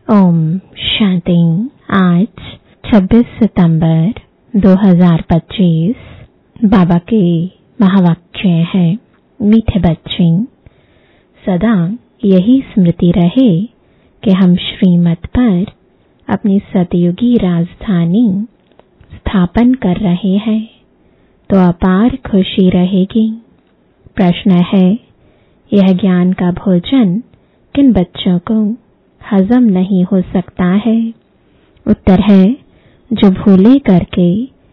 ओम शांति। आज 26 सितंबर 2025 बाबा के महावाक्य है। मीठे बच्चे, सदा यही स्मृति रहे कि हम श्रीमत पर अपनी सतयुगी राजधानी स्थापन कर रहे हैं, तो अपार खुशी रहेगी। प्रश्न है, यह ज्ञान का भोजन किन बच्चों को हजम नहीं हो सकता है? उत्तर है, जो भूले करके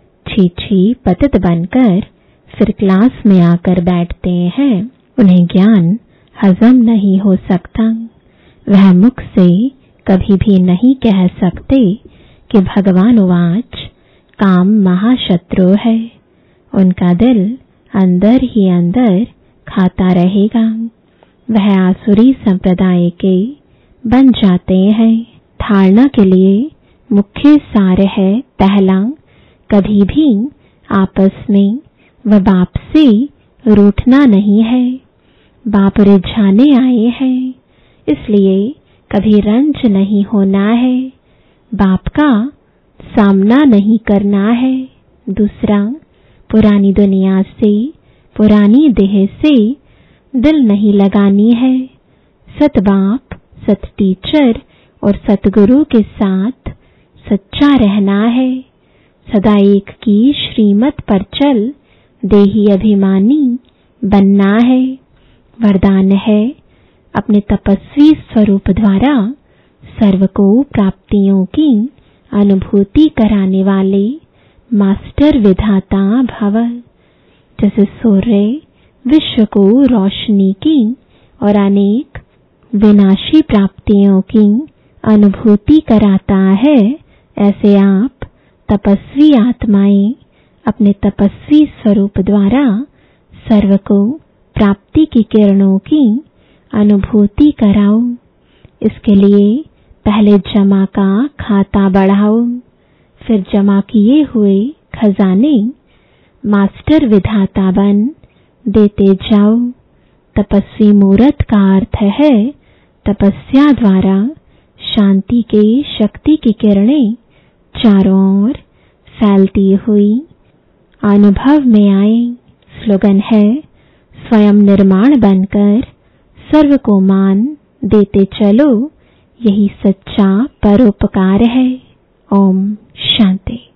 छी पतित बनकर फिर क्लास में आकर बैठते हैं, उन्हें ज्ञान हजम नहीं हो सकता। वह मुख से कभी भी नहीं कह सकते कि भगवान वाच काम महाशत्रु है। उनका दिल अंदर ही अंदर खाता रहेगा। वह आसुरी संप्रदाय के बन जाते हैं। धारणा के लिए मुख्य सार है, पहला, कभी भी आपस में व बाप से रूठना नहीं है। बाप रिझाने आए हैं, इसलिए कभी रंज नहीं होना है। बाप का सामना नहीं करना है। दूसरा, पुरानी दुनिया से, पुरानी देह से दिल नहीं लगानी है। सत बाप, सत टीचर और सतगुरु के साथ सच्चा रहना है। सदा एक की श्रीमत पर चल देही अभिमानी बनना है। वरदान है, अपने तपस्वी स्वरूप द्वारा सर्व को प्राप्तियों की अनुभूति कराने वाले मास्टर विधाता भव। जैसे सूर्य विश्व को रोशनी की और अनेक विनाशी प्राप्तियों की अनुभूति कराता है, ऐसे आप तपस्वी आत्माएं अपने तपस्वी स्वरूप द्वारा सर्व को प्राप्ति की किरणों की अनुभूति कराओ। इसके लिए पहले जमा का खाता बढ़ाओ, फिर जमा किए हुए खजाने मास्टर विधाता बन देते जाओ। तपस्वी मूर्त का अर्थ है, तपस्या द्वारा शांति के शक्ति की किरणें चारों ओर फैलती हुई अनुभव में आए। स्लोगन है, स्वयं निर्माण बनकर सर्व को मान देते चलो, यही सच्चा परोपकार है। ओम शांति।